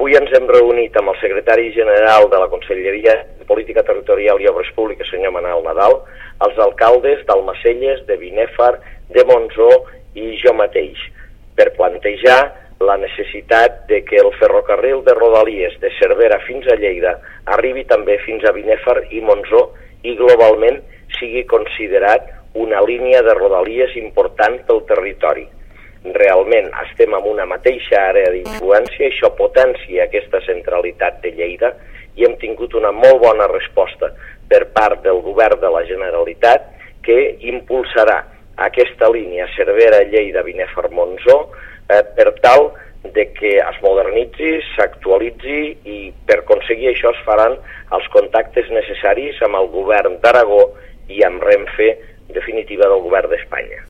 avui ens hem reunit amb el secretari general de la Conselleria de Política Territorial i Obres Públiques, senyor Manel Nadal, els alcaldes d'Almacelles, de Binèfar, de Montsó i jo mateix, per plantejar la necessitat de que el ferrocarril de Rodalies de Cervera fins a Lleida arribi també fins a Binèfar i Montsó i globalment sigui considerat una línia de Rodalies important pel territori. Realment estem en una mateixa àrea d'influència, això potencia aquesta centralitat de Lleida i hem tingut una molt bona resposta per part del govern de la Generalitat que impulsarà aquesta línia Cervera-Lleida-Binèfar-Montsó per tal de que es modernitzi, s'actualitzi i per aconseguir això es faran els contactes necessaris amb el govern d'Aragó i amb Renfe, definitiva del govern d'Espanya.